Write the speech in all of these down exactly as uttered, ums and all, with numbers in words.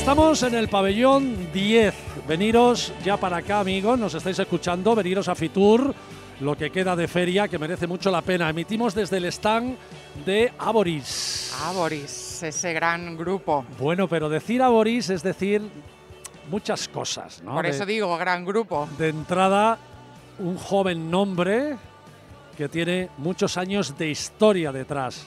Estamos en el pabellón diez. Veniros ya para acá, amigos, nos estáis escuchando, veniros a Fitur, lo que queda de feria, que merece mucho la pena. Emitimos desde el stand de Aboris. Aboris, ese gran grupo. Bueno, pero decir Aboris es decir muchas cosas, ¿no? Por eso de, digo gran grupo. De entrada, un joven nombre que tiene muchos años de historia detrás.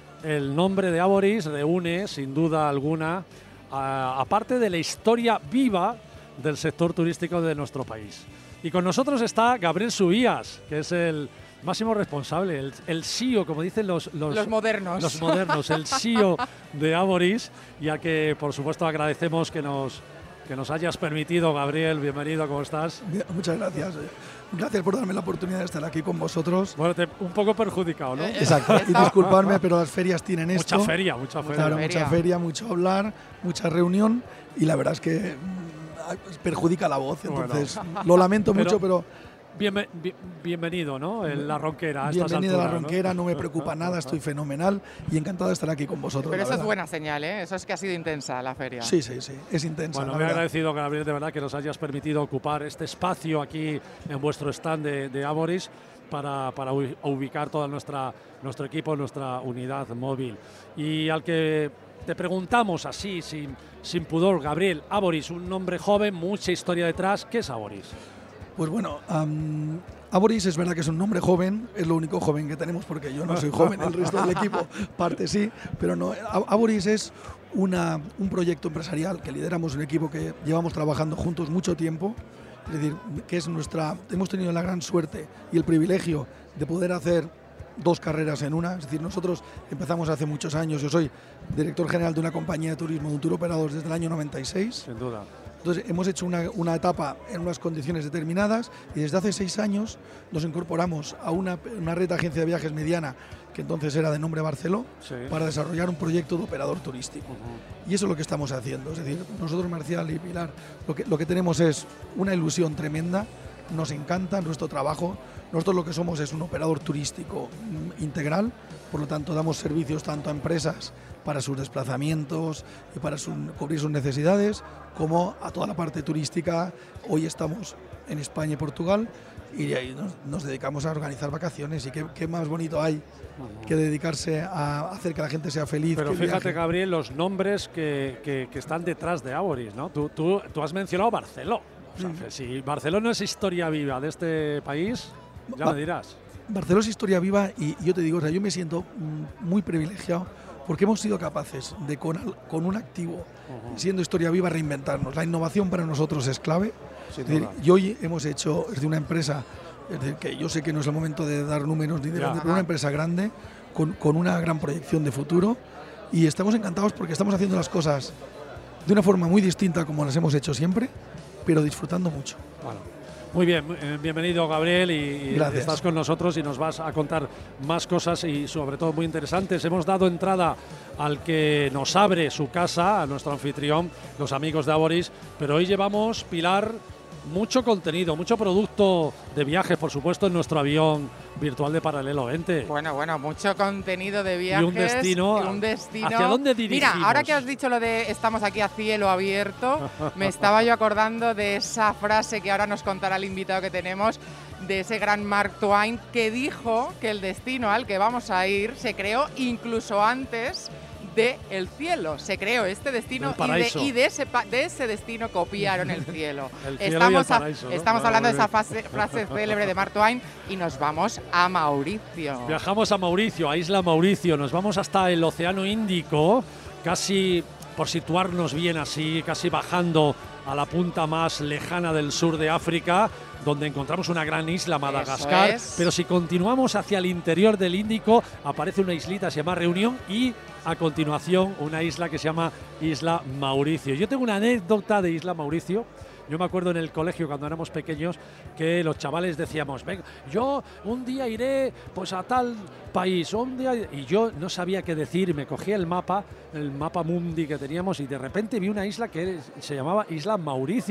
El nombre de Aboris reúne, sin duda alguna, a, aparte de la historia viva del sector turístico de nuestro país. Y con nosotros está Gabriel Subías, que es el máximo responsable, el, el C E O, como dicen los, los, los modernos. Los modernos, el C E O de Aboris, y a que, por supuesto, agradecemos que nos, que nos hayas permitido. Gabriel, bienvenido, ¿cómo estás? Bien, muchas gracias. Gracias por darme la oportunidad de estar aquí con vosotros. Bueno, te, un poco perjudicado, ¿no? Exacto. Y disculparme, pero las ferias tienen esto. Mucha feria, mucha feria. Claro, feria. mucha feria, mucho hablar, mucha reunión, y la verdad es que perjudica la voz. Entonces, bueno, lo lamento pero, mucho, pero... Bien, bien, bienvenido, ¿no? En la Ronquera. Bienvenido alturas, a la Ronquera, ¿no? ¿no? me preocupa nada, estoy fenomenal y encantado de estar aquí con vosotros. Pero eso verdad. es buena señal, ¿eh? Eso es que ha sido intensa la feria. Sí, sí, sí, es intensa. Bueno, me he agradecido, Gabriel, de verdad, que nos hayas permitido ocupar este espacio aquí en vuestro stand de, de Aboris para, para ubicar todo nuestra, nuestro equipo, nuestra unidad móvil. Y al que te preguntamos así, sin, sin pudor, Gabriel, Aboris, un nombre joven, mucha historia detrás. ¿Qué es Aboris? Pues bueno, um, Aboris es verdad que es un nombre joven, es lo único joven que tenemos porque yo no soy joven, el resto del equipo parte sí, pero no. Aboris es una, un proyecto empresarial que lideramos, un equipo que llevamos trabajando juntos mucho tiempo, es decir, que es nuestra, hemos tenido la gran suerte y el privilegio de poder hacer dos carreras en una, es decir, nosotros empezamos hace muchos años, yo soy director general de una compañía de turismo, de un tour operador desde el año noventa y seis. Sin duda. Entonces hemos hecho una, una etapa en unas condiciones determinadas y desde hace seis años nos incorporamos a una, una red de agencia de viajes mediana, que entonces era de nombre Barceló, sí, para desarrollar un proyecto de operador turístico. Uh-huh. Y eso es lo que estamos haciendo. Es decir, nosotros, Marcial y Pilar, lo que, lo que tenemos es una ilusión tremenda, nos encanta nuestro trabajo. Nosotros lo que somos es un operador turístico integral, por lo tanto damos servicios tanto a empresas para sus desplazamientos y para su, cubrir sus necesidades, como a toda la parte turística. Hoy estamos en España y Portugal y ahí nos, nos dedicamos a organizar vacaciones, y qué, qué más bonito hay que dedicarse a hacer que la gente sea feliz. Pero que fíjate, viaje. Gabriel, los nombres que, que, que están detrás de Aboris, ¿no? Tú, tú, tú has mencionado Barceló. O sea, mm. Si Barceló no es historia viva de este país, ya ba me dirás. Barceló es historia viva y, y yo te digo, o sea, yo me siento muy privilegiado porque hemos sido capaces de, con, con un activo, uh-huh, siendo historia viva, reinventarnos. La innovación para nosotros es clave. Es decir, y hoy hemos hecho, es de una empresa, es decir, que yo sé que no es el momento de dar números ni de grande, pero una empresa grande, con, con una gran proyección de futuro, y estamos encantados porque estamos haciendo las cosas de una forma muy distinta como las hemos hecho siempre, pero disfrutando mucho. Bueno. Muy bien, bienvenido, Gabriel, y, y estás con nosotros y nos vas a contar más cosas y sobre todo muy interesantes. Hemos dado entrada al que nos abre su casa, a nuestro anfitrión, los amigos de Aboris, pero hoy llevamos, Pilar, mucho contenido, mucho producto de viajes, por supuesto, en nuestro avión virtual de Paralelo veinte. Bueno, bueno, mucho contenido de viajes. Y un destino. Y un destino. ¿Hacia dónde dirigimos? Mira, ahora que has dicho lo de estamos aquí a cielo abierto, me estaba yo acordando de esa frase que ahora nos contará el invitado que tenemos, de ese gran Mark Twain, que dijo que el destino al que vamos a ir se creó incluso antes de el cielo. Se creó este destino y, de, y de, ese, de ese destino copiaron el cielo. el cielo estamos y el paraíso, a, ¿no? estamos Vale, hablando de esa frase, frase célebre de Mark Twain y nos vamos a Mauricio. Viajamos a Mauricio, a Isla Mauricio. Nos vamos hasta el Océano Índico, casi por situarnos bien así, casi bajando a la punta más lejana del sur de África, donde encontramos una gran isla, Madagascar. Es. Pero si continuamos hacia el interior del Índico, aparece una islita, se llama Reunión, y a continuación una isla que se llama Isla Mauricio. Yo tengo una anécdota de Isla Mauricio. Yo me acuerdo en el colegio cuando éramos pequeños que los chavales decíamos, venga, yo un día iré pues a tal país, un día, y yo no sabía qué decir, y me cogía el mapa, el mapa mundi que teníamos, y de repente vi una isla que se llamaba Isla Mauricio.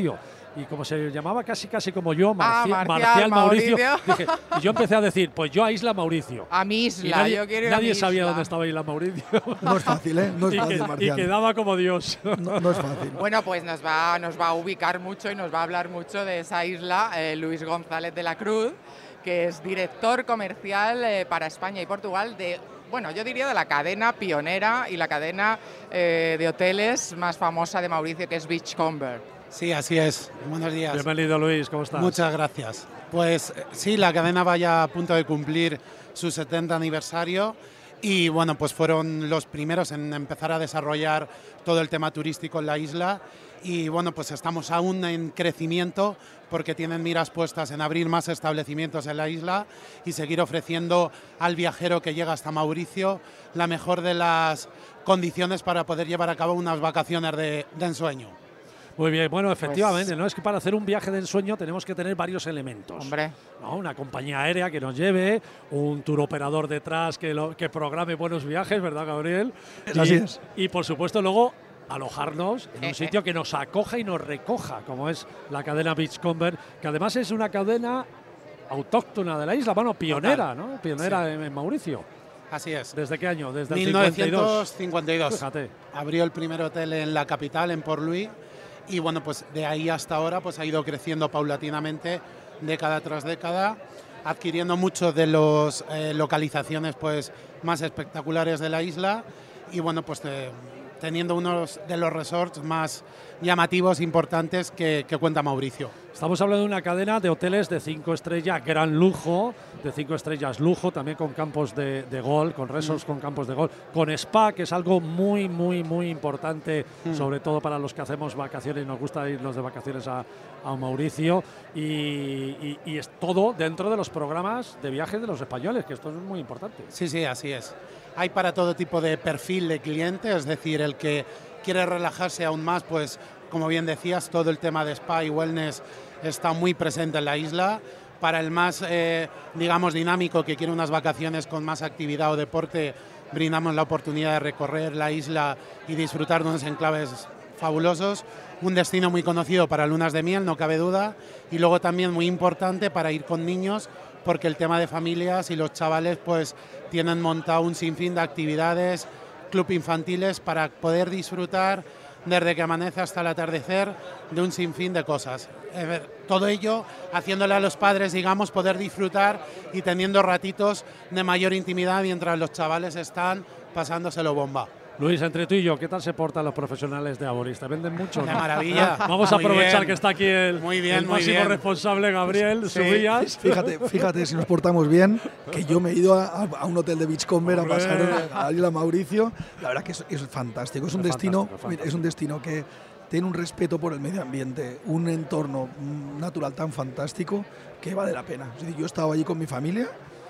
y como se llamaba casi casi como yo, Ah, Marci- Marcial, Marcial Mauricio, Mauricio. dije, y yo empecé a decir, pues yo a Isla Mauricio. A mi Y isla, nadie, yo quiero ir a nadie mi sabía isla. dónde estaba Isla Mauricio. No es fácil, ¿eh? No es y, fácil, que- y Marcial. quedaba como Dios. No, no es fácil. Bueno, pues nos va, nos va a ubicar mucho y nos va a hablar mucho de esa isla eh, Luis González de la Cruz, que es director comercial eh, para España y Portugal de, bueno, yo diría de la cadena pionera y la cadena eh, de hoteles más famosa de Mauricio, que es Beachcomber. Sí, así es. Buenos días. Bienvenido, Luis, ¿cómo estás? Muchas gracias. Pues eh, sí, la cadena va ya a punto de cumplir su setenta aniversario y bueno, pues fueron los primeros en empezar a desarrollar todo el tema turístico en la isla y bueno, pues estamos aún en crecimiento porque tienen miras puestas en abrir más establecimientos en la isla y seguir ofreciendo al viajero que llega hasta Mauricio la mejor de las condiciones para poder llevar a cabo unas vacaciones de, de ensueño. Muy bien, bueno, efectivamente, Pues- ¿no? Es que para hacer un viaje de ensueño tenemos que tener varios elementos. Hombre, ¿No? Una compañía aérea que nos lleve, un tour operador detrás que, lo, que programe buenos viajes, ¿verdad, Gabriel? Es y, así es. Y por supuesto luego alojarnos en Eh, un sitio que nos acoja y nos recoja, como es la cadena Beachcomber, que además es una cadena autóctona de la isla, bueno, pionera, ¿no? Pionera Sí. en, en Mauricio. Así es. ¿Desde qué año? Desde el mil cincuenta y dos. novecientos cincuenta y dos. Fíjate. Abrió el primer hotel en la capital, en Port Louis, y bueno, pues de ahí hasta ahora pues ha ido creciendo paulatinamente, década tras década, adquiriendo muchos de las eh, localizaciones pues más espectaculares de la isla y bueno, pues eh, teniendo unos de los resorts más llamativos, importantes que, que cuenta Mauricio. Estamos hablando de una cadena de hoteles de cinco estrellas, gran lujo, de cinco estrellas lujo, también con campos de, de golf, con resorts con campos de golf, con spa, que es algo muy, muy, muy importante, Mm. sobre todo para los que hacemos vacaciones y nos gusta irnos de vacaciones a, a Mauricio, y, y- y es todo dentro de los programas de viajes de los españoles, que esto es muy importante. Sí, sí, así es. Hay para todo tipo de perfil de cliente, es decir, el que quiere relajarse aún más, pues como bien decías, todo el tema de spa y wellness está muy presente en la isla. Para el más, eh, digamos, dinámico, que quiere unas vacaciones con más actividad o deporte, brindamos la oportunidad de recorrer la isla y disfrutar de unos enclaves fabulosos. Un destino muy conocido para lunas de miel, no cabe duda, y luego también muy importante para ir con niños, porque el tema de familias y los chavales pues tienen montado un sinfín de actividades, club infantiles, para poder disfrutar desde que amanece hasta el atardecer de un sinfín de cosas. Eh, todo ello haciéndole a los padres, digamos, poder disfrutar y teniendo ratitos de mayor intimidad mientras los chavales están pasándoselo bomba. Luis, entre tú y yo, ¿qué tal se portan los profesionales de Aboris? ¿Te venden mucho? De no? maravilla. Vamos a Muy aprovechar bien. que está aquí el, Muy bien, el muy máximo bien. responsable, Gabriel Sí. Subías. Fíjate, fíjate si nos portamos bien, que yo me he ido a, a un hotel de Beachcomber a Hombre. pasar a Isla Mauricio. La verdad que es, es fantástico. Es un Es destino, fantástico, mira, es un destino que tiene un respeto por el medio ambiente, un entorno mm, natural tan fantástico que vale la pena. Es decir, yo he estado allí con mi familia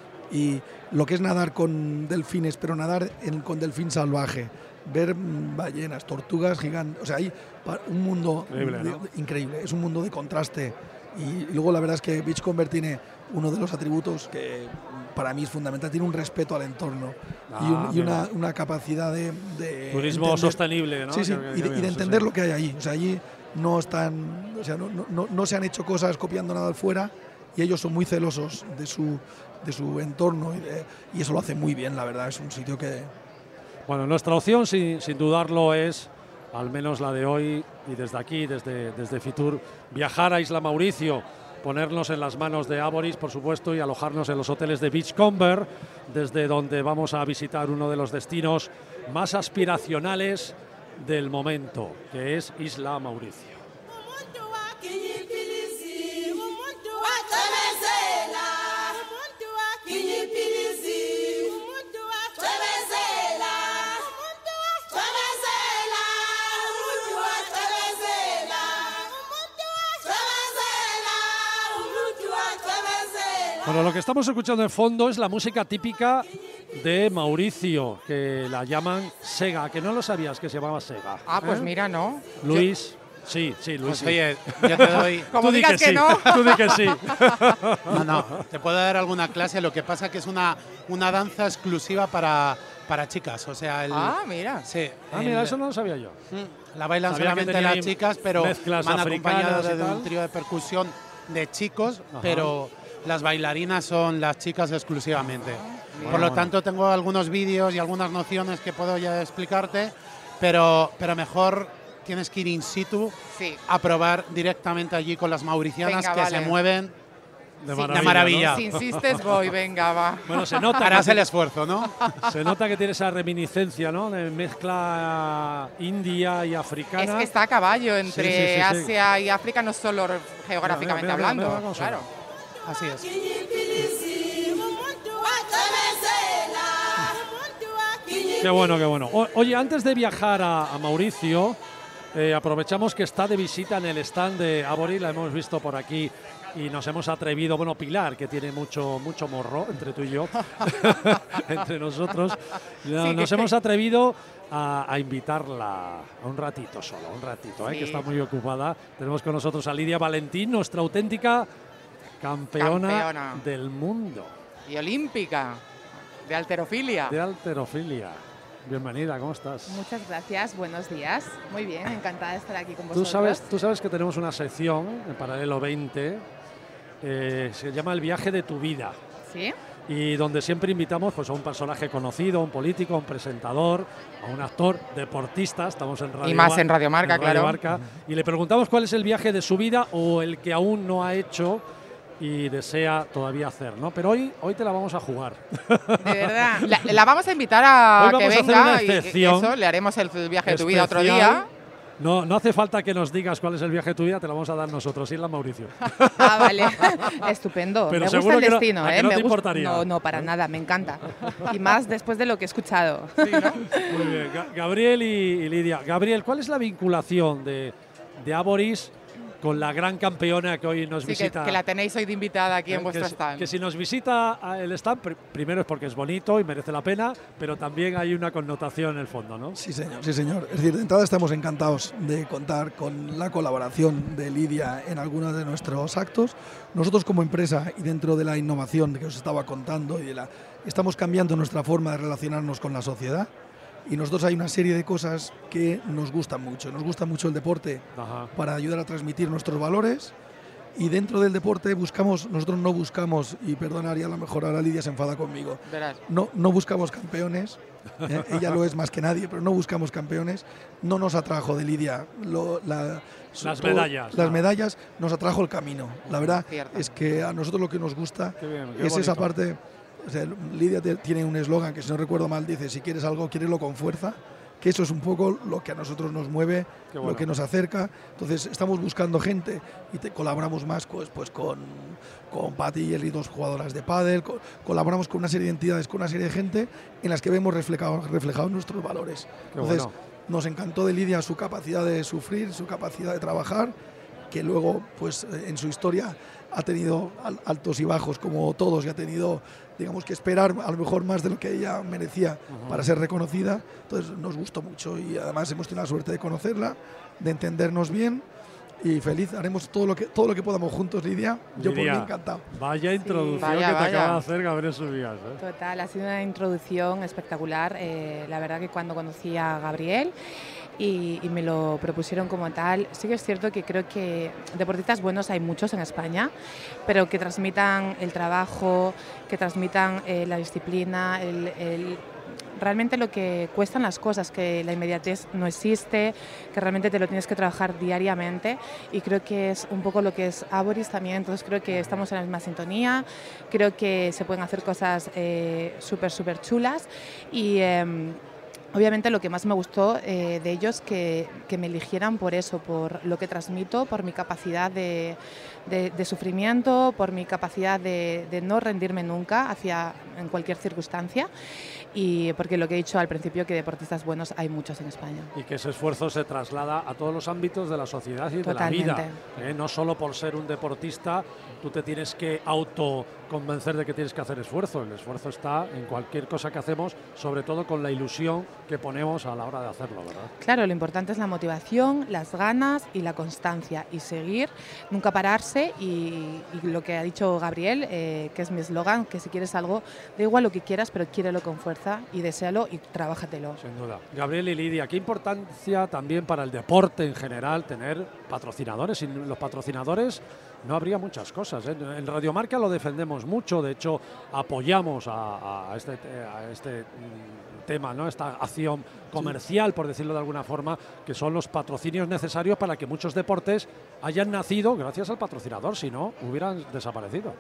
y lo que es nadar con delfines, pero nadar en- con delfín salvaje, ver mm, ballenas, tortugas gigantes, o sea, hay pa- un mundo Increíble, de- ¿no? increíble, es un mundo de contraste. Y luego la verdad es que Beachcomber tiene uno de los atributos que para mí es fundamental, tiene un respeto al entorno y, un- Ah, y una, mira. una capacidad de, de Turismo entender- sostenible, ¿no? Sí, sí, Que- que y de, bien, y de sí, entender sí. lo que hay allí. O sea, allí no están, o sea, no, no- no- no se han hecho cosas copiando nada fuera y ellos son muy celosos de su, de su entorno y, de- y eso lo hace muy bien, la verdad. Es un sitio que, Bueno, nuestra opción, sin, sin dudarlo, es, al menos la de hoy, y desde aquí, desde, desde Fitur, viajar a Isla Mauricio, ponernos en las manos de Aboris, por supuesto, y alojarnos en los hoteles de Beachcomber, desde donde vamos a visitar uno de los destinos más aspiracionales del momento, que es Isla Mauricio. Umuntu wakinyipilizi, umuntu wacebezela, umuntu wakinyipilizi, umuntu wacebezela, umuntu wacebezela, umuntu wacebezela, umuntu wacebezela, umuntu wacebezela. Bueno, lo que estamos escuchando en fondo es la música típica de Mauricio, que la llaman Sega, que no lo sabías que se llamaba Sega. ah, pues ¿eh? mira, ¿no? Luis, sí, sí, Luis. Pues sí. oye, yo te doy... Como Tú di digas que que sí, no. tú di que sí. No, no, te puedo dar alguna clase, lo que pasa que es una, una danza exclusiva para, para chicas, o sea, el, Ah, mira. sí, Ah, el- mira, eso no lo sabía yo. Mm, La bailan Sabía que solamente tenía las chicas, pero mezclas van acompañadas africanas y de tal. un trío de percusión de chicos, Ajá. pero las bailarinas son las chicas exclusivamente. Mira. Por lo Bueno. tanto, tengo algunos vídeos y algunas nociones que puedo ya explicarte, pero, pero mejor tienes que ir in situ Sí. a probar directamente allí con las mauricianas Venga, que vale. se mueven. De Sí. maravilla. De maravilla. ¿no? Si insistes, voy, venga, va. Bueno, se nota, Harás que, el esfuerzo, ¿no? se nota que tiene esa reminiscencia, ¿no? De mezcla india y africana. Es que está a caballo entre Sí, sí, sí, sí. Asia y África, no solo geográficamente Mira, mira, mira, hablando. mira cómo suena. Claro. Así es. Kinyipilisi, umuntu wathemezela, umuntu wakinyipilisi. Qué bueno, qué bueno. O- oye, antes de viajar a, a Mauricio, eh, aprovechamos que está de visita en el stand de Abory, la hemos visto por aquí y nos hemos atrevido, bueno, Pilar, que tiene mucho, mucho morro entre tú y yo, entre nosotros, no- Sí, nos que- hemos atrevido a, a invitarla a un ratito solo, un ratito, eh, Sí. que está muy ocupada. Tenemos con nosotros a Lidia Valentín, nuestra auténtica campeona, Campeona. del mundo Y olímpica, de alterofilia. de halterofilia. Bienvenida, ¿cómo estás? Muchas gracias, buenos días. Muy bien, encantada de estar aquí con Tú vosotros. sabes, tú sabes que tenemos una sección en Paralelo veinte, eh, se llama El viaje de tu vida, ¿Sí? y donde siempre invitamos pues, a un personaje conocido, a un político, a un presentador, a un actor, deportista, estamos en Radio Y más Mar- en Radio Marca, claro. Marca, y le preguntamos cuál es el viaje de su vida o el que aún no ha hecho y desea todavía hacer, ¿no? Pero hoy, hoy te la vamos a jugar. De verdad. La, la vamos a invitar a Hoy que vamos a hacer venga una y- y excepción eso, le haremos el viaje de tu vida otro Especial. día. No, no hace falta que nos digas cuál es el viaje de tu vida, te lo vamos a dar nosotros, Isla Mauricio. Ah, vale. Estupendo. Pero me gusta seguro el que no- destino, ¿a que ¿eh? no me te gusta- importaría? No, no, para nada, me encanta. Y más después de lo que he escuchado. Muy bien, Ga- Gabriel y, y Lidia. Gabriel, ¿cuál es la vinculación de, de Aboris con la gran campeona que hoy nos Sí, que, visita? que la tenéis hoy de invitada aquí Eh, en vuestro que, si- stand. que si nos visita a el stand, pr- primero es porque es bonito y merece la pena, pero también hay una connotación en el fondo, ¿no? Sí, señor, sí, señor. Es decir, de entrada estamos encantados de contar con la colaboración de Lidia en algunos de nuestros actos. Nosotros como empresa y dentro de la innovación que os estaba contando, y de la, estamos cambiando nuestra forma de relacionarnos con la sociedad. Y nosotros hay una serie de cosas que nos gustan mucho. Nos gusta mucho el deporte Ajá. para ayudar a transmitir nuestros valores. Y dentro del deporte buscamos, nosotros no buscamos, y perdonaría a lo mejor ahora Lidia se enfada conmigo, Verás. no, no buscamos campeones, ¿eh? Ella lo es más que nadie, pero no buscamos campeones. No nos atrajo de Lidia lo- la- Las todo- medallas, Las no. medallas nos atrajo el camino. La verdad Cierto. es que a nosotros lo que nos gusta Qué bien, qué es esa bonito. parte. O sea, Lidia te- tiene un eslogan que, si no recuerdo mal, dice: si quieres algo, quierelo con fuerza. Que eso es un poco lo que a nosotros nos mueve, Qué bueno. lo que nos acerca. Entonces estamos buscando gente y te, colaboramos más pues, pues con, con Patti y Eli, dos jugadoras de pádel, co- colaboramos con una serie de entidades, con una serie de gente en las que vemos reflejados reflejados nuestros valores. Qué Entonces bueno. nos encantó de Lidia su capacidad de sufrir, su capacidad de trabajar, que luego pues eh, en su historia ha tenido al- altos y bajos como todos, y ha tenido, digamos, que esperar a lo mejor más de lo que ella merecía para ser reconocida. Entonces nos gustó mucho y además hemos tenido la suerte de conocerla, de entendernos bien, y feliz. Haremos todo lo que todo lo que podamos juntos, Lidia. Yo por mí Lidia, encantado. Vaya introducción Vaya, que te vaya. acaba de hacer Gabriel Subías. ¿eh? Total, ha sido una introducción espectacular. Eh, la verdad que cuando conocí a Gabriel y, y me lo propusieron como tal, sí que es cierto que creo que deportistas buenos hay muchos en España, pero que transmitan el trabajo, que transmitan eh, la disciplina, el, el- realmente lo que cuestan las cosas, que la inmediatez no existe, que realmente te lo tienes que trabajar diariamente, y creo que es un poco lo que es Aboris también. Entonces creo que estamos en la misma sintonía, creo que se pueden hacer cosas eh, súper, súper chulas, y em, obviamente lo que más me gustó eh, de ellos, que, que me eligieran por eso, por lo que transmito, por mi capacidad de, de- de sufrimiento, por mi capacidad de, de no rendirme nunca hacia, en cualquier circunstancia, y porque lo que he dicho al principio, que deportistas buenos hay muchos en España. Y que ese esfuerzo se traslada a todos los ámbitos de la sociedad y de Totalmente. la vida. ¿eh? No solo por ser un deportista, tú te tienes que autoconvencer de que tienes que hacer esfuerzo. El esfuerzo está en cualquier cosa que hacemos, sobre todo con la ilusión que ponemos a la hora de hacerlo, ¿verdad? Claro, lo importante es la motivación, las ganas y la constancia, y seguir, nunca pararse, y, y lo que ha dicho Gabriel, eh, que es mi eslogan, que si quieres algo, da igual lo que quieras, pero quiérelo con fuerza y deséalo y trabájatelo. Sin duda. Gabriel y Lidia, qué importancia también para el deporte en general tener patrocinadores. Sin los patrocinadores no habría muchas cosas, ¿eh? En Radio Marca lo defendemos mucho, de hecho apoyamos a, a este, a este tema, ¿no? Esta acción comercial, por decirlo de alguna forma, que son los patrocinios necesarios para que muchos deportes hayan nacido gracias al patrocinador, si no hubieran desaparecido.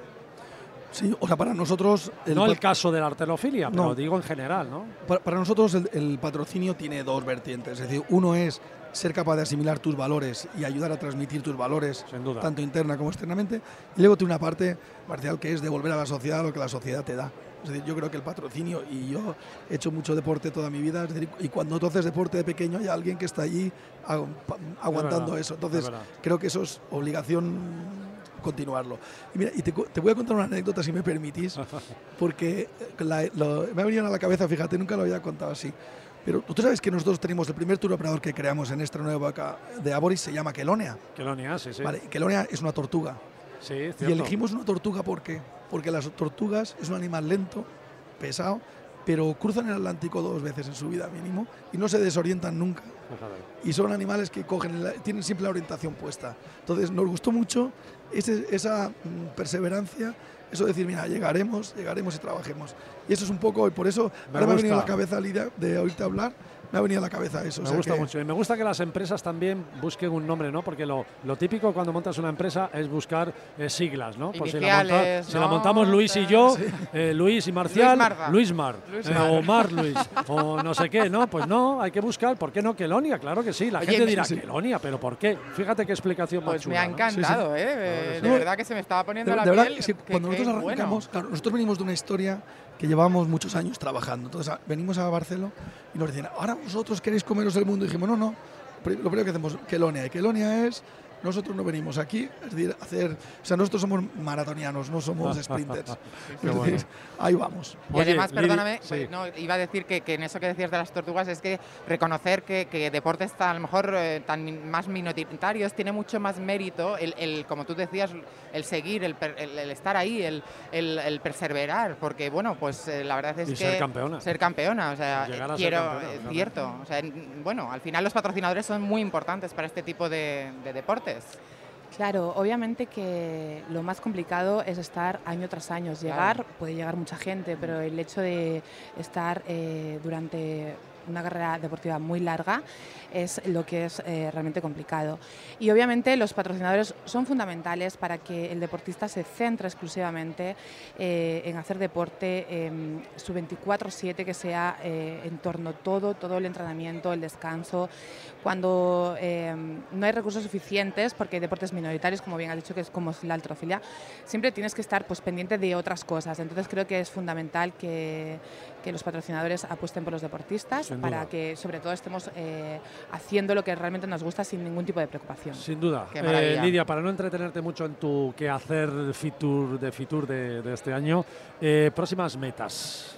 Sí, o sea, para nosotros... El no el caso de la arterofilia, pero no, digo en general, ¿no? Para, para nosotros el, el patrocinio tiene dos vertientes, es decir, uno es ser capaz de asimilar tus valores y ayudar a transmitir tus valores, sin duda, tanto interna como externamente, y luego tiene una parte marcial que es devolver a la sociedad lo que la sociedad te da. Es decir, yo creo que el patrocinio, y yo he hecho mucho deporte toda mi vida, es decir, y cuando tú haces deporte de pequeño hay alguien que está allí aguantando verdad, eso. Entonces, creo que eso es obligación continuarlo. Y mira, y te, te voy a contar una anécdota, si me permitís, porque la, lo, me ha venido a la cabeza, fíjate, nunca lo había contado así. Pero tú sabes que nosotros tenemos el primer tour operador que creamos en esta nueva época de Aboris, se llama Kelonia. Kelonia, sí, sí. Vale, Kelonia es una tortuga. Sí, cierto. Y elegimos una tortuga, ¿por qué? Porque las tortugas es un animal lento, pesado, pero cruzan el Atlántico dos veces en su vida mínimo y no se desorientan nunca. Y son animales que cogen, tienen siempre la orientación puesta. Entonces nos gustó mucho ese, esa mm, perseverancia, eso de decir, mira, llegaremos, llegaremos y trabajemos. Y eso es un poco, y por eso me ahora gusta. me ha venido a la cabeza, Lidia, de oírte hablar, me ha venido a la cabeza eso. Me o sea gusta que mucho. Y me gusta que las empresas también busquen un nombre, ¿no? Porque lo, lo típico cuando montas una empresa es buscar eh, siglas, ¿no? Pues si la, monta, ¿no? si la montamos Luis y yo, sí. eh, Luis y Marcial, Luis, Luis Mar, Luis eh, Mar. o Mar Luis, o no sé qué, ¿no? Pues no, hay que buscar, ¿por qué no Kelonia? Claro que sí, la Oye, gente dirá, sí, sí. Kelonia, ¿pero por qué? Fíjate qué explicación pues más chula. me ha encantado, ¿no? ¿eh? Sí, sí. De No, verdad que se me estaba poniendo de, la de verdad, piel. sí, que, cuando que nosotros bueno. arrancamos, claro, nosotros venimos de una historia que llevábamos muchos años trabajando. Entonces a, venimos a Barcelona y nos decían, ahora vosotros queréis comeros el mundo. Y dijimos, no, no, lo primero que hacemos, Kelonia. Y Kelonia es, nosotros no venimos aquí, es decir, hacer, o sea, nosotros somos maratonianos, no somos sprinters. Es decir, bueno. Ahí vamos. Y además, Oye, perdóname, sí. pues, no, iba a decir que, que en eso que decías de las tortugas es que reconocer que, que deportes tan, a lo mejor eh, tan más minoritarios tiene mucho más mérito el, el como tú decías, el seguir, el, el, el estar ahí, el, el, el perseverar, porque bueno, pues eh, la verdad es y que ser campeona. Ser campeona, o sea, Llegar a quiero, ser campeona, es claro. cierto, o sea, bueno, al final los patrocinadores son muy importantes para este tipo de, de deportes. Claro, obviamente que lo más complicado es estar año tras año. Llegar, claro. Puede llegar mucha gente, pero el hecho de estar eh, durante una carrera deportiva muy larga es lo que es eh, realmente complicado. Y obviamente los patrocinadores son fundamentales para que el deportista se centre exclusivamente eh, en hacer deporte, eh, su veinticuatro siete, que sea eh, en torno a todo, todo el entrenamiento, el descanso. Cuando eh, no hay recursos suficientes, porque hay deportes minoritarios, como bien has dicho, que es como la halterofilia, siempre tienes que estar pues, pendiente de otras cosas. Entonces creo que es fundamental que, que los patrocinadores apuesten por los deportistas para que sobre todo estemos eh, haciendo lo que realmente nos gusta sin ningún tipo de preocupación. Sin duda. Eh, Lidia, para no entretenerte mucho en tu quehacer Fitur de Fitur de, de este año, eh, próximas metas.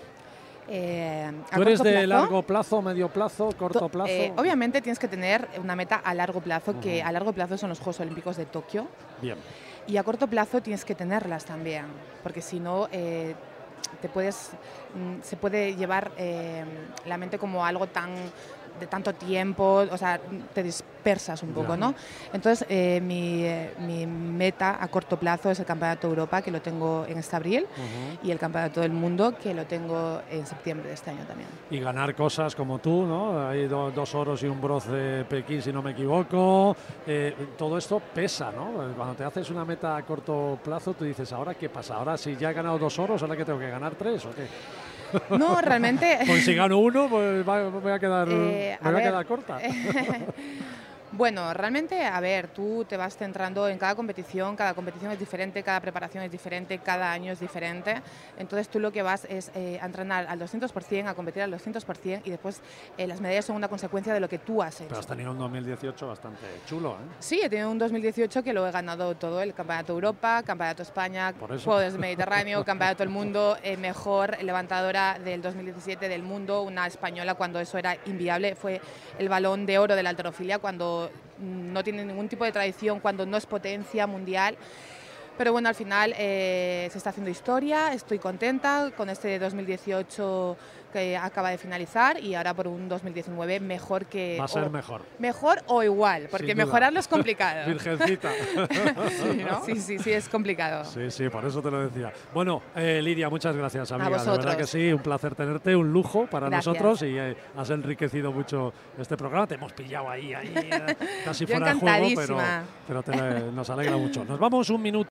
Eh, ¿Tú eres de plazo? largo plazo, medio plazo, corto plazo? Eh, obviamente tienes que tener una meta a largo plazo, uh-huh. que a largo plazo son los Juegos Olímpicos de Tokio. Bien. Y a corto plazo tienes que tenerlas también, porque si no eh, te puedes, se puede llevar eh, la mente como algo tan de tanto tiempo, o sea, te dispersas un poco, ¿no? Entonces, eh, mi, eh, mi meta a corto plazo es el Campeonato de Europa, que lo tengo en este abril, uh-huh. y el Campeonato del Mundo, que lo tengo en septiembre de este año también. Y ganar cosas como tú, ¿no? Hay do, dos oros y un bronce Pekín, si no me equivoco. Eh, todo esto pesa, ¿no? Cuando te haces una meta a corto plazo, tú dices, ¿ahora qué pasa? ¿Ahora si ya he ganado dos oros, ahora que tengo que ganar tres o qué? No, realmente... Pues si gano uno, pues va, voy a quedar, eh, me a voy ver, a quedar corta. Bueno, realmente, a ver, tú te vas centrando en cada competición, cada competición es diferente, cada preparación es diferente, cada año es diferente. Entonces tú lo que vas es eh, a entrenar al doscientos por ciento, a competir al doscientos por ciento y después eh, las medallas son una consecuencia de lo que tú has hecho. Pero has tenido un dos mil dieciocho bastante chulo, ¿eh? Sí, he tenido un dos mil dieciocho que lo he ganado todo, el Campeonato Europa, Campeonato España, Juegos del Mediterráneo, Campeonato del Mundo, eh, mejor levantadora del dos mil diecisiete del mundo, una española cuando eso era inviable, fue el Balón de Oro de la halterofilia cuando no tiene ningún tipo de tradición, cuando no es potencia mundial. Pero bueno, al final eh, se está haciendo historia, estoy contenta con este dos mil dieciocho que acaba de finalizar y ahora por un dos mil diecinueve mejor que… Va a ser o, mejor. Mejor o igual, porque mejorarlo es complicado. Virgencita. Sí, ¿no? sí, sí, sí, es complicado. Sí, sí, por eso te lo decía. Bueno, eh, Lidia, muchas gracias, amiga. A vosotros. De verdad que sí, un placer tenerte, un lujo para Gracias. nosotros y eh, has enriquecido mucho este programa. Te hemos pillado ahí, ahí eh, casi Yo fuera de juego, pero, encantadísima. pero te, nos alegra mucho. Nos vamos un minuto.